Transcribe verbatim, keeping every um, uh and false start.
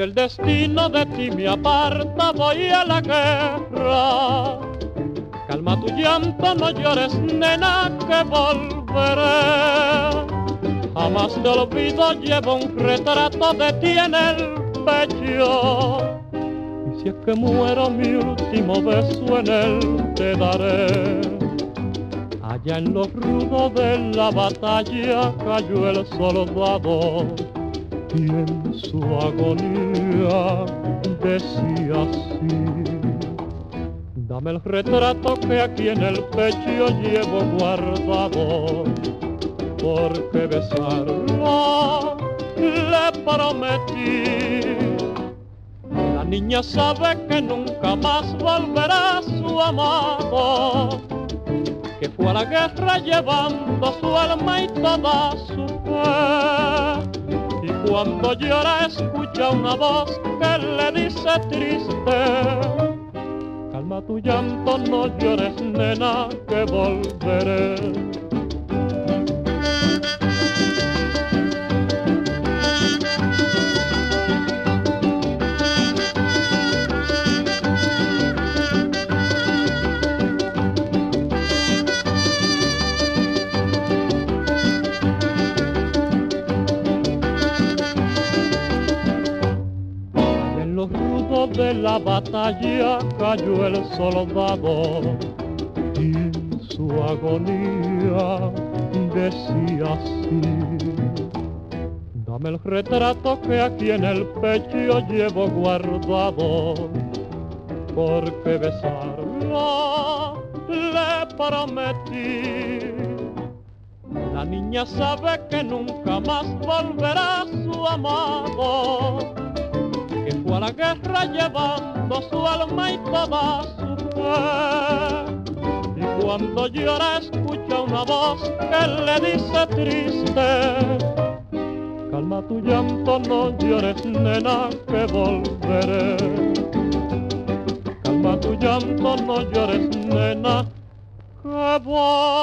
el destino de ti me aparta, voy a la guerra. Calma tu llanto, no llores, nena, que volveré. Jamás te olvido, llevo un retrato de ti en el pecho. Y si es que muero, mi último beso en él te daré. Allá en los rudos de la batalla cayó el soldado y en su agonía decía así: dame el retrato que aquí en el pecho llevo guardado, porque besarlo le prometí. La niña sabe que nunca más volverá su amado, que fue a la guerra llevando su alma y toda su fe. Y cuando llora escucha una voz que le dice triste: calma tu llanto, no llores, nena, que volveré. De la batalla cayó el soldado y en su agonía decía así: dame el retrato que aquí en el pecho llevo guardado, porque besarlo le prometí. La niña sabe que nunca más volverá su amado, que fue a la guerra llevando su alma y toda su fe. Y cuando llora escucha una voz que le dice triste: calma tu llanto, no llores, nena, que volveré. Calma tu llanto, no llores, nena, que volveré.